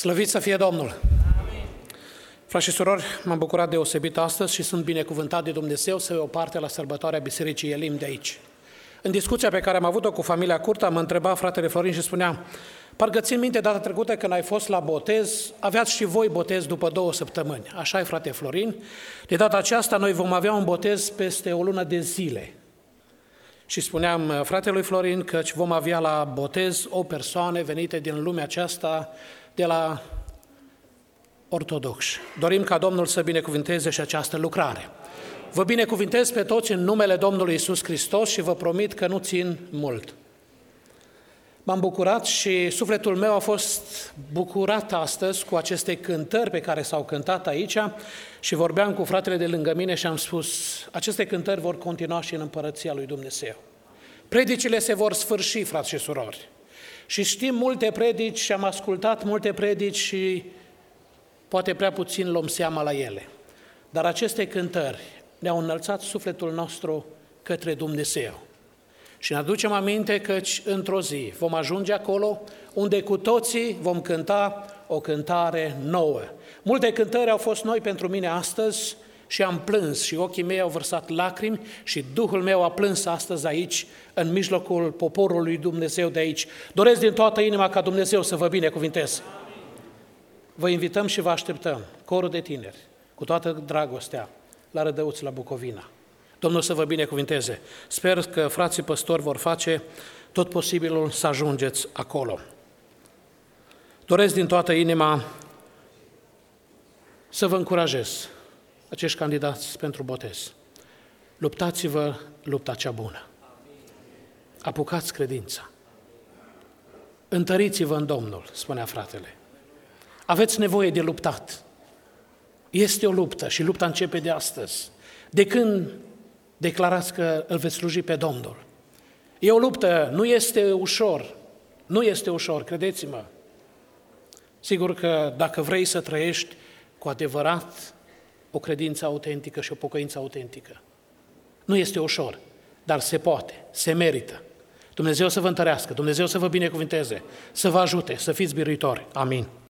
Slăvit să fie Domnul! Frați și surori, m-am bucurat deosebit astăzi și sunt binecuvântat de Dumnezeu să iau parte la sărbătoarea Bisericii Elim de aici. În discuția pe care am avut-o cu familia Curta, mă întreba fratele Florin și spunea: parcă țin minte data trecută când ai fost la botez, aveați și voi botez după 2 săptămâni. Așa e, frate Florin. De data aceasta noi vom avea un botez peste o lună de zile. Și spuneam fratelui Florin că vom avea la botez o persoană venită din lumea aceasta de la ortodoxi. Dorim ca Domnul să binecuvinteze și această lucrare. Vă binecuvintez pe toți în numele Domnului Iisus Hristos și vă promit că nu țin mult. M-am bucurat și sufletul meu a fost bucurat astăzi cu aceste cântări pe care s-au cântat aici și vorbeam cu fratele de lângă mine și am spus: aceste cântări vor continua și în Împărăția lui Dumnezeu. Predicile se vor sfârși, frați și surori. Și știm multe predici și am ascultat multe predici și poate prea puțin luăm seama la ele. Dar aceste cântări ne-au înălțat sufletul nostru către Dumnezeu. Și ne aducem aminte căci într-o zi vom ajunge acolo unde cu toții vom cânta o cântare nouă. Multe cântări au fost noi pentru mine astăzi și am plâns și ochii mei au vărsat lacrimi și Duhul meu a plâns astăzi aici, în mijlocul poporului Dumnezeu de aici. Doresc din toată inima ca Dumnezeu să vă binecuvinteze. Vă invităm și vă așteptăm, corul de tineri, cu toată dragostea, la Rădăuți, la Bucovina. Domnul să vă binecuvinteze. Sper că frații păstori vor face tot posibilul să ajungeți acolo. Doresc din toată inima să vă încurajez, acești candidați pentru botez. Luptați-vă lupta cea bună. Apucați credința. Întăriți-vă în Domnul, spunea fratele. Aveți nevoie de luptat. Este o luptă și lupta începe de astăzi. De când declarați că îl veți sluji pe Domnul. E o luptă, nu este ușor. Nu este ușor, credeți-mă. Sigur că dacă vrei să trăiești cu adevărat o credință autentică și o pocăință autentică, nu este ușor, dar se poate, se merită. Dumnezeu să vă întărească, Dumnezeu să vă binecuvinteze, să vă ajute, să fiți biruitori. Amin.